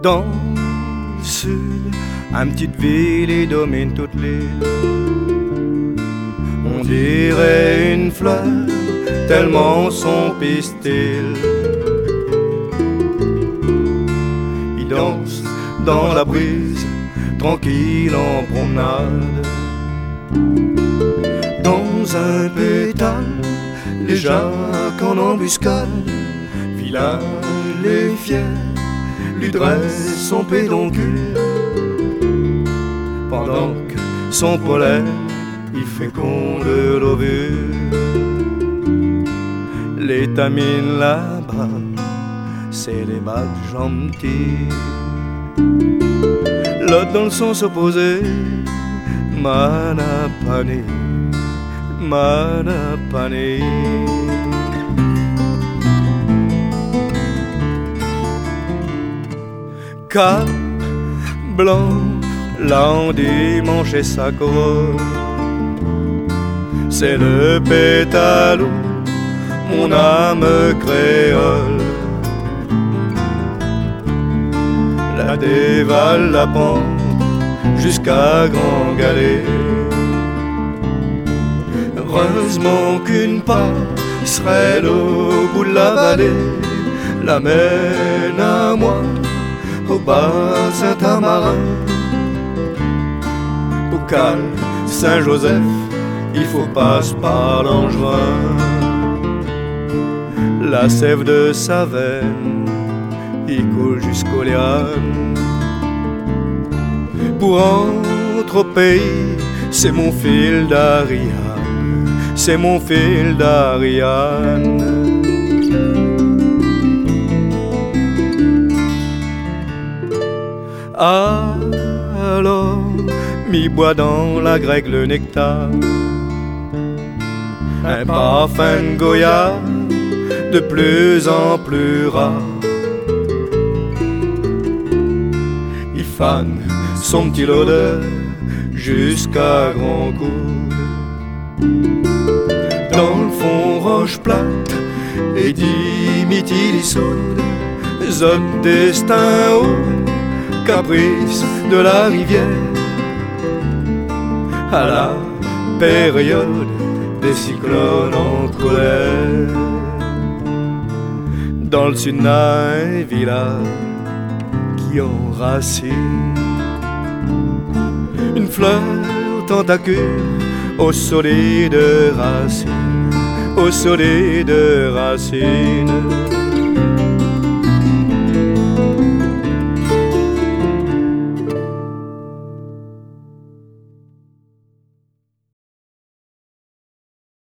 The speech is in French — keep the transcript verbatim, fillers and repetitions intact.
Dans le sud, une petite ville, il domine toute l'île. On dirait une fleur, tellement son pistil. Il danse dans la brise, tranquille en promenade. Dans un pétale, les jacques en embuscade. Village les fiers lui dresse son pédoncule, pendant que son pollen il féconde l'ovule. L'étamine là-bas, c'est les bas de gentil. L'autre dans le sens opposé, manapane, manapane. Cap blanc, là on dimanche et sa couronne. C'est le pétalo, mon âme créole. La dévale la pente jusqu'à Grand Galet. Heureusement qu'une passerelle au bout de la vallée l'amène à moi, au bas Saint-Amarin. Au Cal Saint-Joseph, il faut passer par l'Angevin. La sève de sa veine, il coule jusqu'au lianes. Pour rentrer au pays, c'est mon fil d'Ariane, c'est mon fil d'Ariane. Alors, m'y boit dans la grecque le nectar, un parfum de Goya de plus en plus rare. Il fane son petit l'odeur jusqu'à grand coude. Dans le fond roche plate et dimiti soude, zot destin haut, caprice de la rivière. À la période des cyclones en colère, dans le sud d'un village qui enracine une fleur tentacule au solide racine, au solide racine.